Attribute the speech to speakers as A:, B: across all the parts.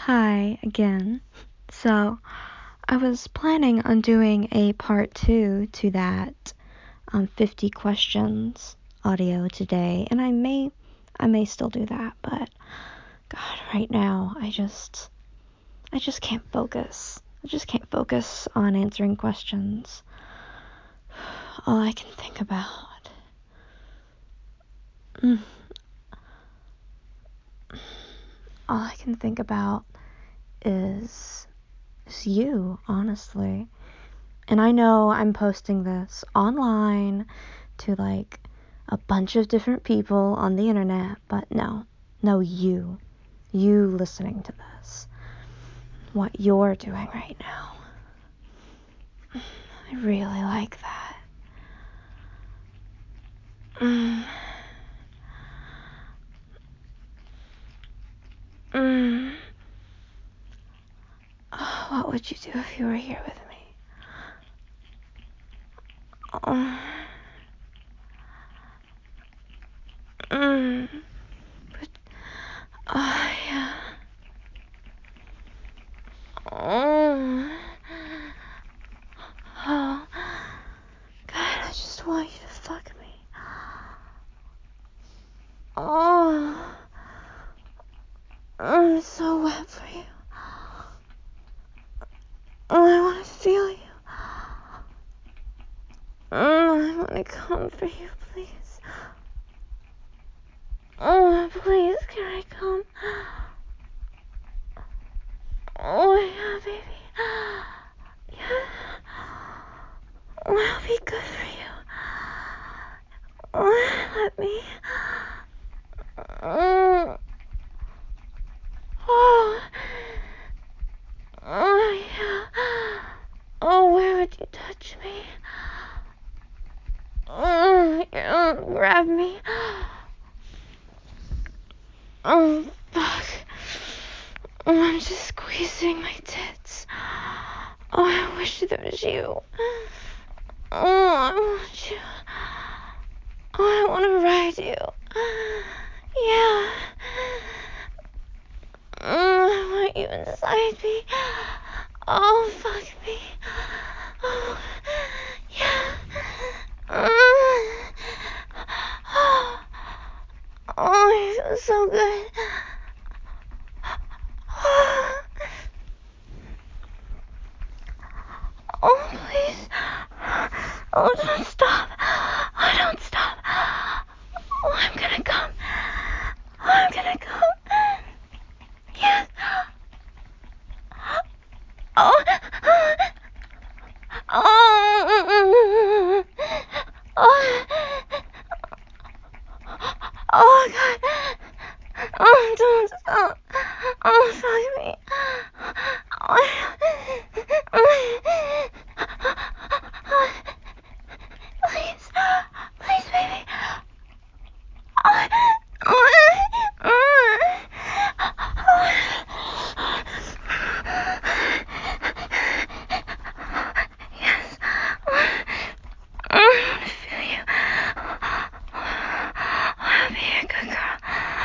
A: Hi again. So, I was planning on doing a part 2 to that 50 questions audio today, and I may still do that, but God, right now I just can't focus. I just can't focus on answering questions. All I can think about all I can think about is you, honestly. And I know I'm posting this online to like a bunch of different people on the internet, but no, you listening to this, what you're doing right now. I really like that. Oh, what would you do if you were here with me? Oh. But, oh, yeah. Oh. Oh. God, I just want you to fuck me. Oh. I'm so wet for you. Oh, I want to feel you. Oh, I want to come for you, please. Oh, please, can I come? Oh, yeah, baby. Yeah. Oh, I'll be good for you. Oh, let me. Oh. Oh. Oh, yeah. Oh, where would you touch me? Oh, yeah, grab me. Oh, fuck. Oh, I'm just squeezing my tits. Oh, I wish there was you. Oh, I want you. Oh, I want to ride you. Yeah. Oh, I want you inside me. Oh, fuck me. Oh, yeah. Oh, it feels so good. Oh, please. Oh, don't stop. Oh, don't stop. Oh, I'm gonna come. Oh, I'm gonna come. Yes. Oh. Oh. Oh. Oh, God. Oh, don't stop. Oh, fuck me. Oh. Please. Please, baby. Yes. I want to feel you. I'll be a good girl.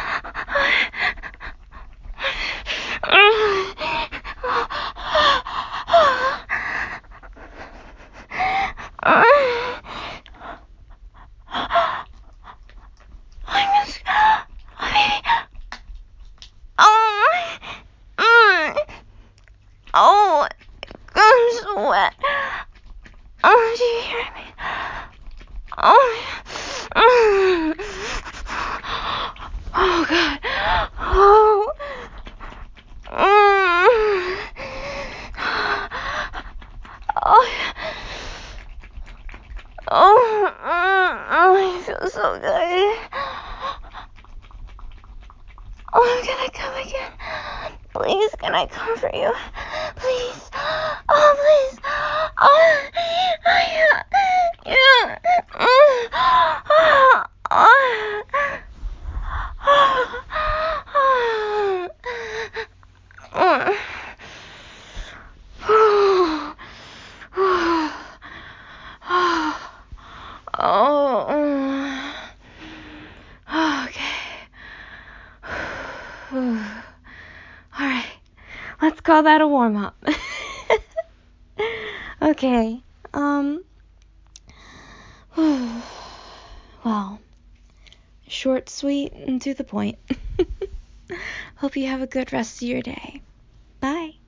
A: I miss baby. Oh, I'm so wet. Oh, do you hear me? Oh, oh God. Oh, oh, oh, I feel so good. Oh, I'm gonna come again. Please, can I come for you? Please. Oh, please. Oh, yeah. Yeah. Oh, oh, oh, oh, oh, okay. Alright. Let's call that a warm-up. Okay. Well, short, sweet, and to the point. Hope you have a good rest of your day. Bye.